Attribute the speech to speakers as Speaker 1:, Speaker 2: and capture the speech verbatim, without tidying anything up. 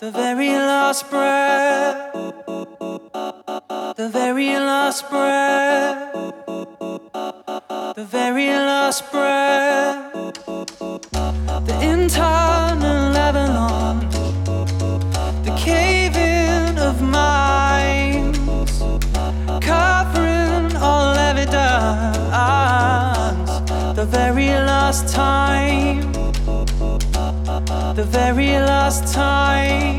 Speaker 1: The very last breath, the very last breath, the very last breath, the internal Lebanon, the cave-in of minds, covering all evidence, the very last time, the very last time.